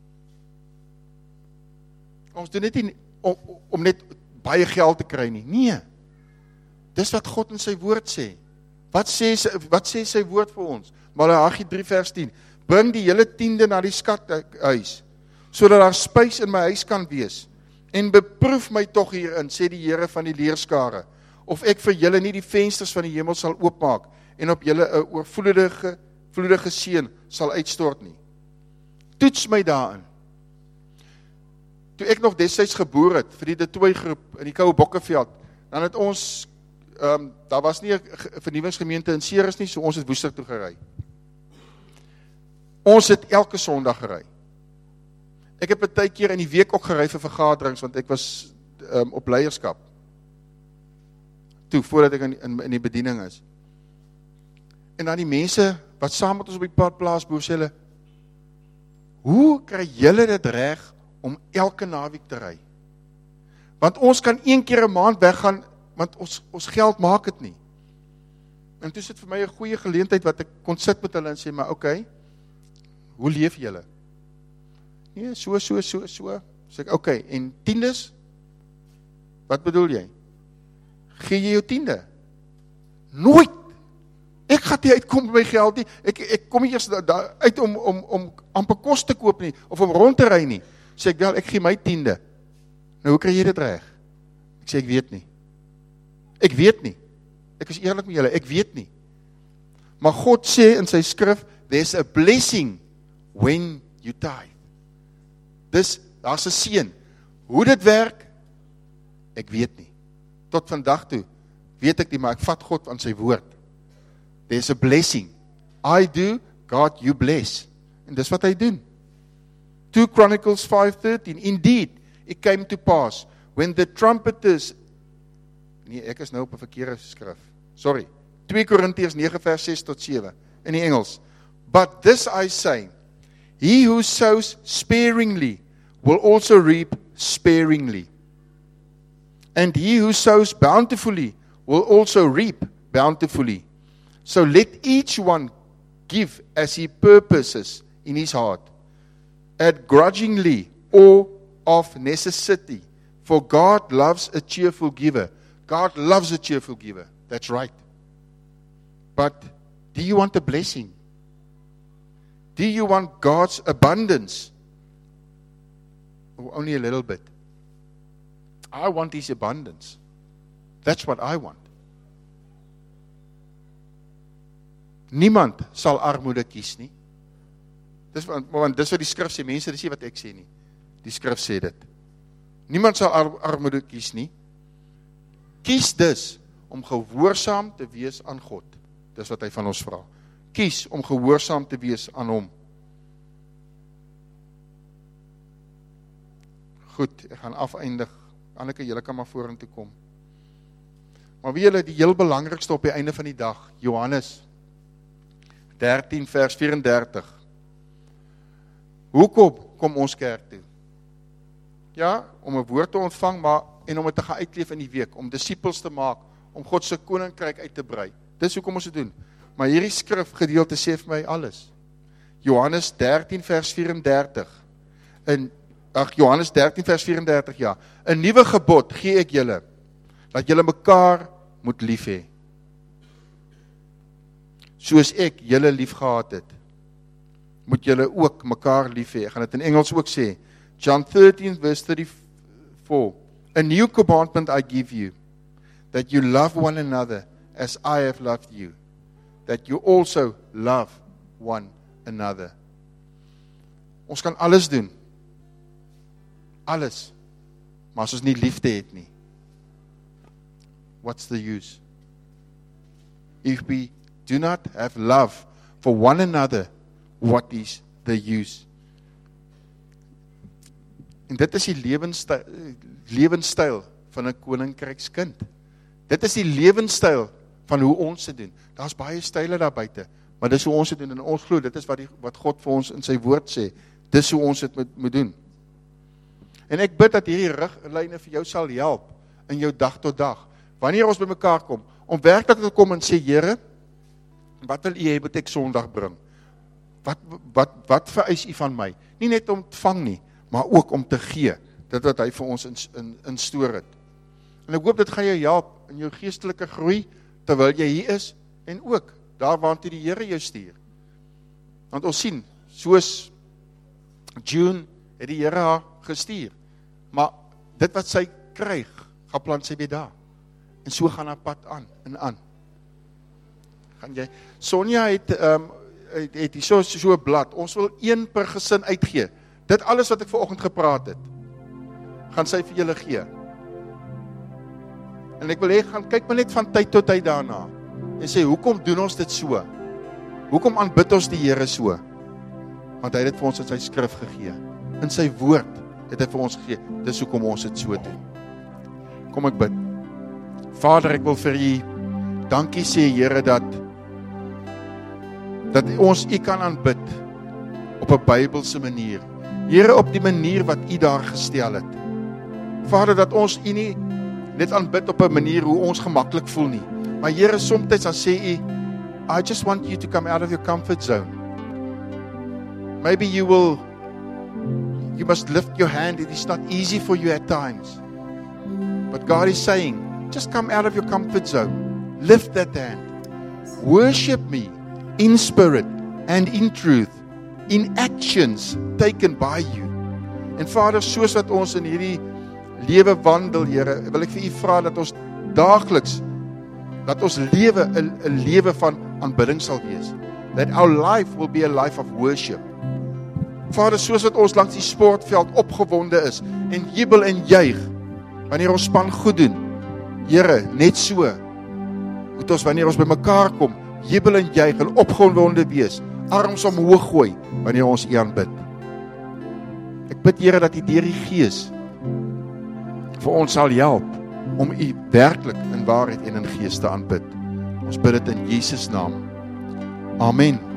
Ons doen dit nie om, om net baie geld te kry nie. Nee. Dis wat God in sy woord sê. Wat sê, wat sê sy woord vir ons? Malagi drie vers tien. Bring die hele tiende na die skathuis, sodat daar spys in my huis kan wees. En beproef my tog hierin, sê die Here van die leerskare, of ek vir julle nie die vensters van die hemel sal oopmaak, en op julle 'n oorvloedige, vloedige seën sal uitstort nie. Toets my daarin. Toe ek nog destyds geboer het, vir die De Tooi groep, in die Koue Bokkeveld, dan het ons, um, daar was nie 'n vernuwingsgemeente in Ceres nie, so ons het Woester toe gery. Ons het elke Sondag gery. Ek het baie keer in die week ook gery vir vergaderings, want ek was um, op leierskap. Toe, voordat ek in, in, in die bediening is. En dan die mense, wat saam met ons op die pad plaas boer, sê hulle, hoe kry julle dit reg om elke naweek te ry? Want ons kan een keer 'n maand weggaan, want ons, ons geld maak het nie. En toe is dit vir my 'n goeie geleentheid, wat ek kon sit met hulle en sê, maar oké, okay, hoe leef julle? Nee, so, so, so, so. Sê ek, oké, okay, en tiendes? Wat bedoel jy? Gee jy jou tiende? Nooit! Ek gaan nie uitkom by my geld nie. Ek, ek kom nie eers da, da, uit om, om, om amper kos te koop nie, of om rond te ry nie. Sê ek wel, ek gee my tiende. Nou, hoe kry jy dit reg? Ek sê, ek weet nie. Ek weet nie. Ek is eerlik met julle, ek weet nie. Maar God sê in sy skrif, there's a blessing when you tithe. Dis, daar's 'n seën. Hoe dit werk, ek weet nie. Tot vandag toe, weet ek nie, maar ek vat God aan sy woord. There's a blessing. I do, God you bless. En dis wat hy doen. two Chronicles five thirteen. Indeed, it came to pass, when the trumpeters, nee, ek is nou op 'n verkeerde skrif, sorry, twee Korintiërs nege vers ses tot sewe, in die Engels, but this I say, he who sows sparingly will also reap sparingly, and he who sows bountifully will also reap bountifully. So let each one give as he purposes in his heart, at grudgingly or of necessity, for God loves a cheerful giver. God loves a cheerful giver. That's right. But do you want a blessing? Do you want God's abundance? Or only a little bit? I want His abundance. That's what I want. Niemand sal armoede kies nie. Dis want, want dis wat die skrif sê, mense, dis nie wat ek sê nie. Die skrif sê dit. Niemand sal ar, armoede kies nie. Kies dus om gehoorsaam te wees aan God. Dis wat hy van ons vra. Kies om gehoorsaam te wees aan hom. Goed, ek gaan afeindig. Anneke, julle kan maar vorentoe kom. Maar wie julle die heel belangrikste op die einde van die dag, Johannes dertien vers vyf-en-dertig. Hoekom kom ons kerk toe? Ja, om 'n woord te ontvang, maar en om dit te gaan uitleef in die week, om disippels te maak, om God se koninkryk uit te brei. Dis hoekom ons dit doen. Maar hierdie skrifgedeelte sê vir my alles. Johannes dertien vers vyf-en-dertig. In ag Johannes dertien vers vyf-en-dertig, ja. 'n Nuwe gebod gee ek julle, dat julle mekaar moet lief hê. Soos ek julle lief gehad het, moet julle ook mekaar lief hê. Ek gaan dit in Engels ook sê. John thirteen verse thirty-four. A new commandment I give you, that you love one another as I have loved you, that you also love one another. Ons kan alles doen. Alles. Maar as ons nie liefde het nie, what's the use? If we do not have love for one another, what is the use? En dit is die lewenstyl, lewenstyl van 'n koninkrykskind. Dit is die lewenstyl van hoe ons dit doen. Daar's baie style daar buite, maar dis hoe ons dit doen en ons glo dit is wat die, wat God vir ons in sy woord sê. Dis hoe ons dit moet, moet doen. En ek bid dat hierdie riglyne vir jou sal help in jou dag tot dag. Wanneer ons by mekaar kom, om werklik te kom en sê, Here, wat wil U hê moet ek Sondag bring? Wat wat wat vereis U van my? Nie net om te vang nie, maar ook om te gee, dit wat hy vir ons in, in, instoor het. En ek hoop dit gaan jou help in jou geestelike groei, terwyl jy hier is, en ook daar waartoe die Here jou stuur. Want ons sien, soos June het die Here haar gestuur, maar dit wat sy kryg, gaan plant sy by daar. En so gaan haar pad aan, en aan. Gaan jy, Sonja het, um, het, het die so, so blad, ons wil een per gesin uitgee. Dit alles wat ek vanoggend gepraat het, gaan sy vir julle gee. En ek wil hê, gaan kyk maar net van tyd tot tyd daarna, en sê, hoekom doen ons dit so? Hoekom aanbid ons die Here so? Want hy het dit vir ons in sy skrif gegee. In sy woord het hy vir ons gegee. Dis hoekom ons dit so doen. Kom ek bid. Vader, ek wil vir U dankie sê, Here, dat dat ons U kan aanbid op 'n Bybelse manier. Here, op die manier wat U daar gestel het. Vader, dat ons U nie net aanbid op 'n manier hoe ons gemaklik voel nie. Maar Here, soms dan sê U, I just want you to come out of your comfort zone. Maybe you will, you must lift your hand. It is not easy for you at times. But God is saying, just come out of your comfort zone. Lift that hand. Worship me in spirit and in truth, in actions taken by you. En Vader, soos wat ons in hierdie lewe wandel, Here, wil ek vir U vra dat ons daagliks, dat ons lewe 'n 'n lewe van aanbidding sal wees. That our life will be a life of worship. Vader, soos wat ons langs die sportveld opgewonde is en jubel en juig wanneer ons span goed doen. Here, net so moet ons wanneer ons by mekaar kom, jubel en juig en opgewonde wees, arms omhoog gooi wanneer ons U aanbid. Ek bid, Here, dat U deur die Gees vir ons sal help om U werklik in waarheid en in gees te aanbid. Ons bid dit in Jesus naam. Amen.